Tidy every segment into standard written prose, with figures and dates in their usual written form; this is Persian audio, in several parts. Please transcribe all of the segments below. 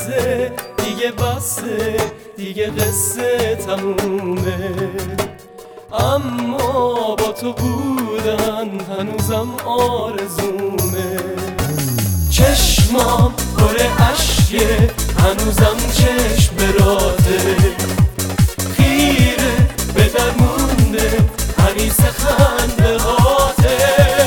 بسه دیگه بسه دیگه قصه تمومه، اما با تو بودن هنوزم آرزومه. چشمام پر اشکه هنوزم چشم براته، خیره به در مونده حریص خنده هاته.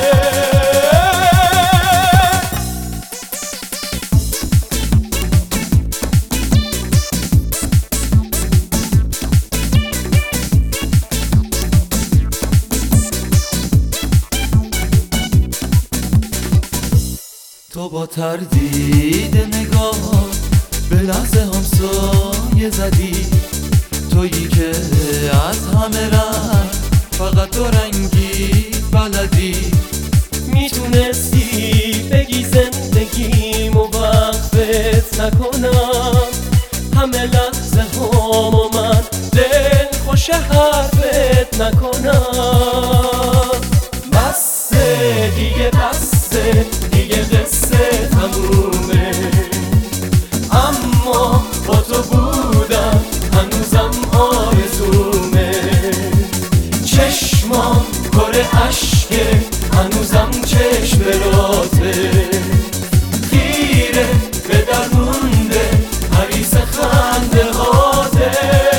تو با تردید نگاه به لحظه همسایه زدی، تویی که از همه رنگ فقط دو رنگی بلدی. میتونستی بگی زندگیمو وقفت نکنم، همه لحظه هامو من دل خوش حرفت نکنم. بسه دیگه بسه دیگه قصه تمومه، اما با تو بودم هنوزم آرزومه. چشمام پر اشکه هنوزم چشم براته، خیره به در مونده حریص خنده هاته.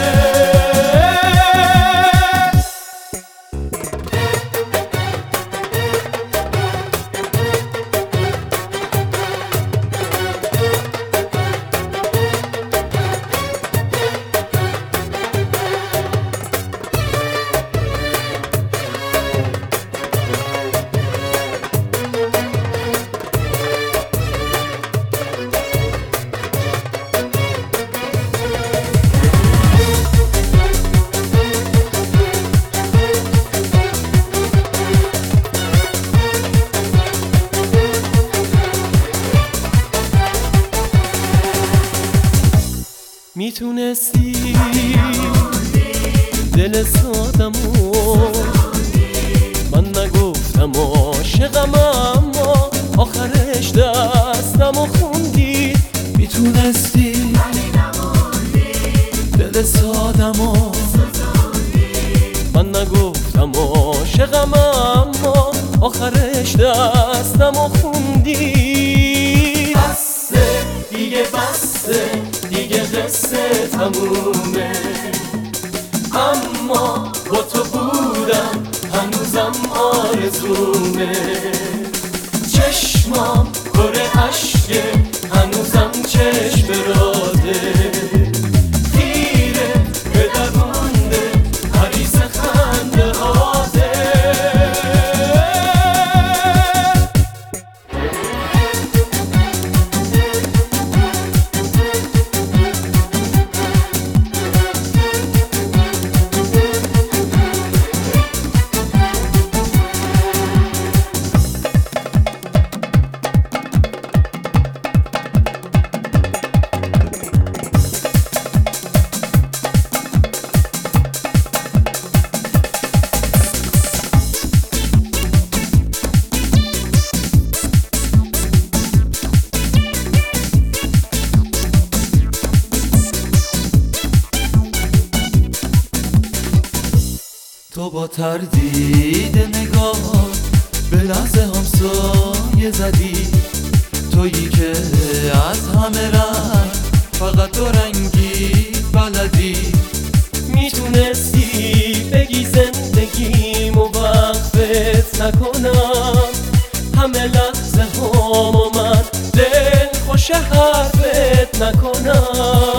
میتونستی دل سادمو، من نگفتم عاشقم اما آخرش دستمو خوندی. میتونستی دل سادمو، من نگفتم عاشقم اما آخرش دستمو خوندی. بسه دیگه بسه دیگه قصه تمومه، اما با تو بودم هنوزم آرزومه. چشمام پر اشکه هنوزم چشم براته، خیره به در مونده حریص خنده هاته. تو با تردید نگاه به لحظه همسایه زدی، تویی که از همه رنگ فقط دو رنگی بلدی. میتونستی بگی زندگیمو وقفت نکنم، همه لحظه هامو من دل خوش حرفت نکنم.